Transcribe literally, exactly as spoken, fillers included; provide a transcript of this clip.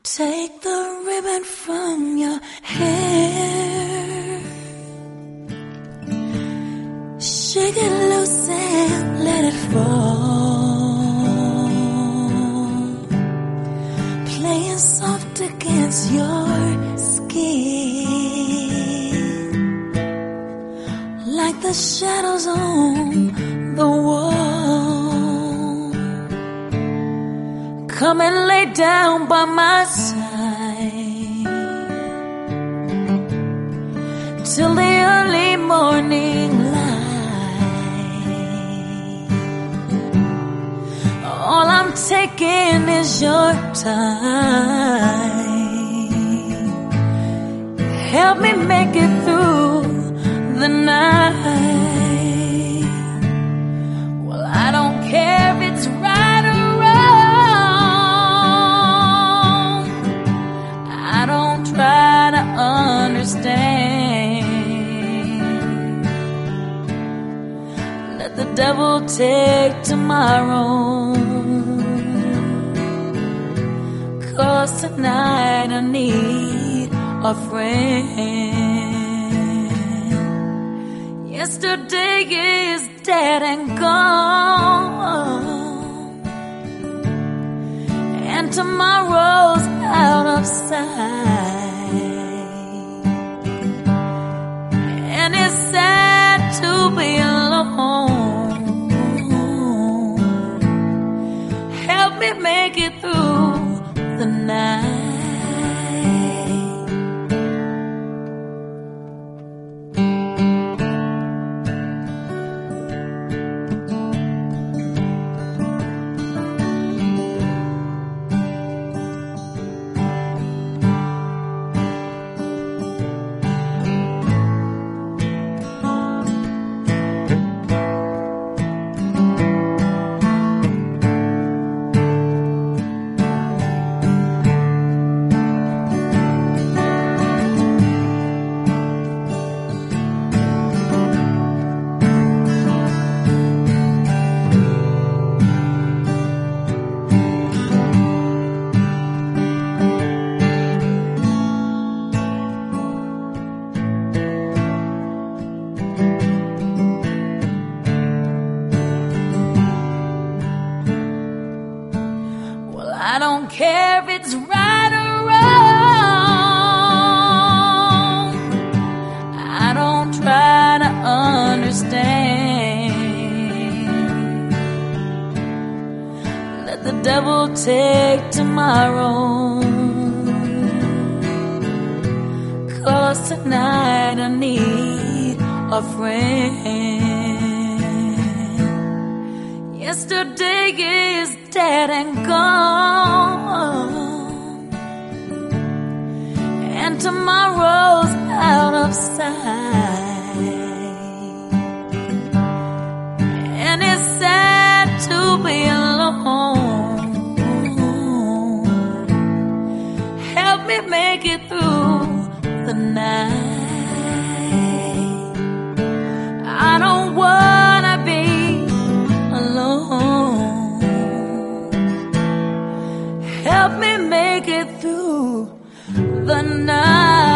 Take the ribbon from your hair, shake it loose and let it fall, playing soft against your skin, like the shadows on the wall. Come and lay down by my side till the early morning light. All I'm taking is your time. Help me make it through the night. Well, I don't care if it's right or try to understand. Let the devil take tomorrow, 'cause tonight I need a friend. Yesterday is dead and gone, and tomorrow's out of sight. And it's sad to be alone. Help me make it through the night. I don't care if it's right or wrong. I don't try to understand. Let the devil take tomorrow, 'cause tonight I need a friend. Yesterday is dead and gone, and tomorrow's out of sight. And it's sad to be alone. Help me make it through the night. I don't wanna be alone. Help me make it through the night.